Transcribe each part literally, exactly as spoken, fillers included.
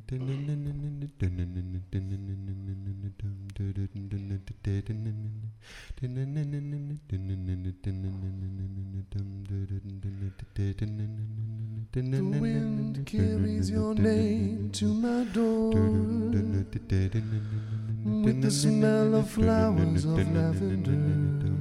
The wind carries your name to my door with the smell of flowers of lavender.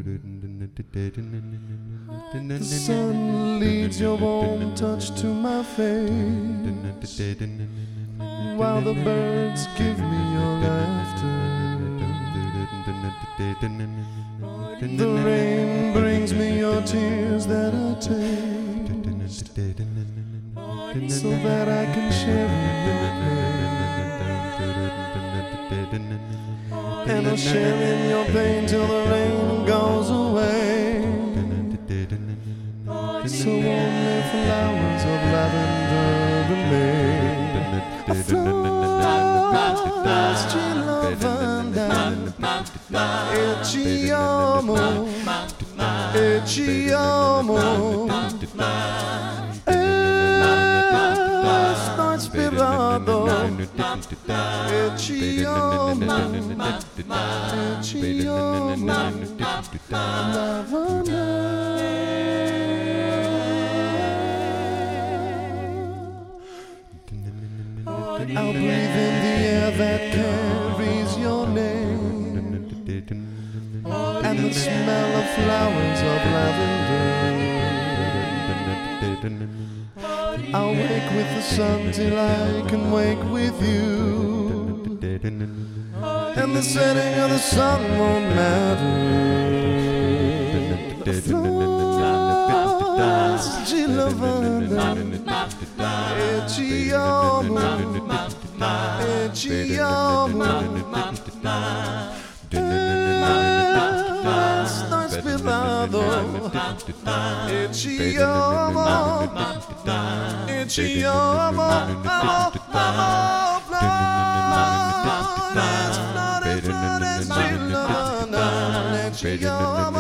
The sun leads your warm touch to my face, while the birds give me your laughter. The rain brings me your tears that I taste, so that I can share in your pain. And I'll share in your pain till the rain goes away. So only flowers of lavender remain. A flower's lavender, e ci amo, e ci amo. Sto ispirato, e ci amo, e ci amo, lavender. I'll breathe in the air that carries your name, and the smell of flowers of lavender. I'll wake with the sun till I can wake with you, and the setting of the sun won't matter. The flowers di lavanda, e ci amo, e ci amo. Sto ispirato, e ci amo, e ci amo, amo, amo, flowers, flores, flores, ci lavanda, e ci amo.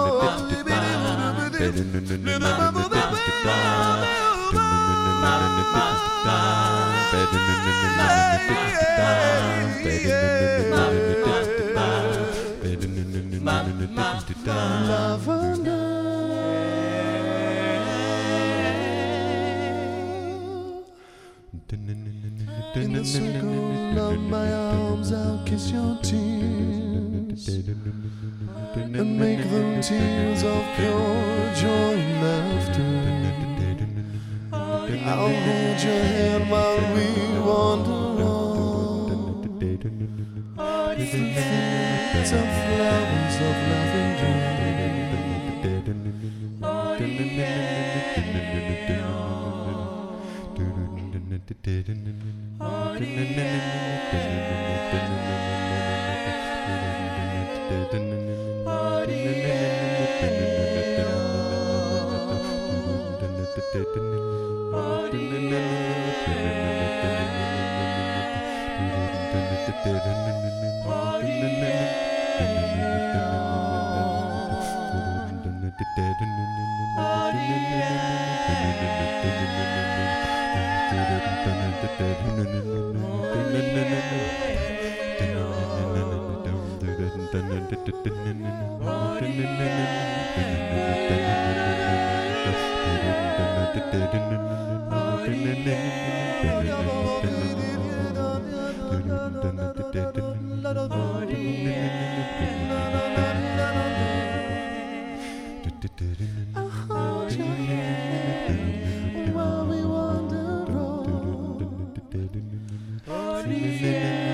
In the circle of my arms, I'll kiss your tears and make them tears of pure joy and laughter. I'll hold your hand while we wander on with the fields of flowers of lavender. I'll hold your hand while we wander on.